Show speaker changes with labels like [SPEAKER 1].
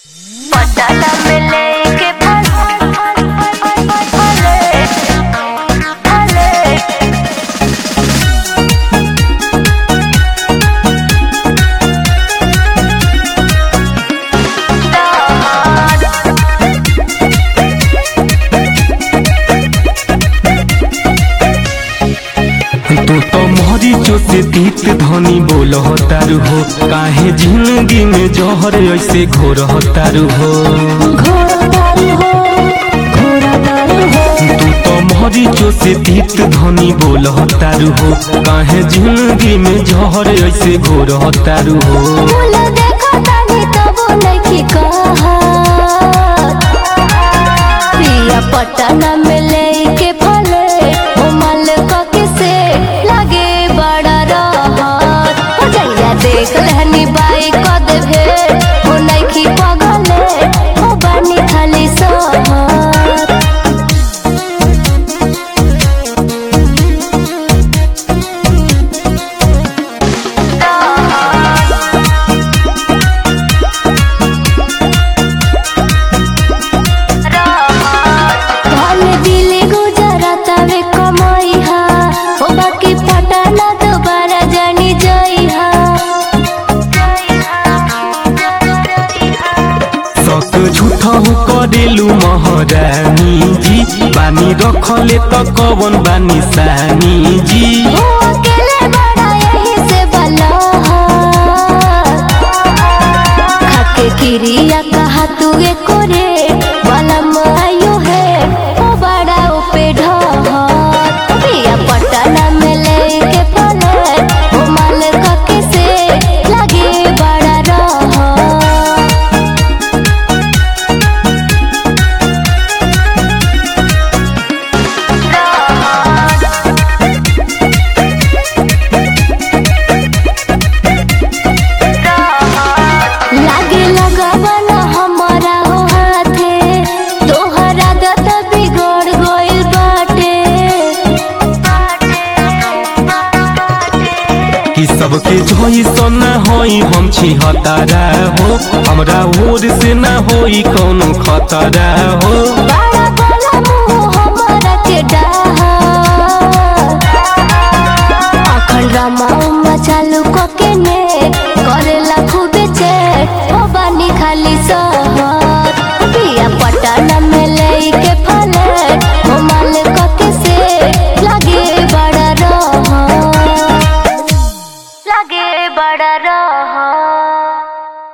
[SPEAKER 1] पटाला में लेके
[SPEAKER 2] तू तो मरीचो से तीत धनी बोल तारू हो, काहे जिंदगी में जहर ऐसे घोर तारू हो। तू तो मरीचो से तीत धनी बोल तारू हो, काहे जिंदगी में जहर ऐसे घोर तारू हो।
[SPEAKER 1] पटाना में लेके फले ओ माल के से लागे बड़ा रहत हो जइया देख लेहनी बाई क देबे ओ नइखी पगले ओ बानी खाली सहत।
[SPEAKER 2] झूठहु करेलू महारानी जी, बानी रखले तो कवन बानी सानी जी।
[SPEAKER 1] अकेले बड़ा यही से खाके किरिया कहा तू एको रे वाला मायो है ओ बड़ा उपे ढहत पिया पटाना में लेके फले ओ माल के से लगे बड़ा रहत। लागे लगावन हमारा हो हाथे तोहरा दत बिगड़ गइल बाटे
[SPEAKER 2] कि सबके जइसन ना होई हम छी हतारा हो, हमरा ओर से ना होई कौनो खतरा हो।
[SPEAKER 1] बड़ा बड़ा मुँह हमारा के डाहा अखंड रामा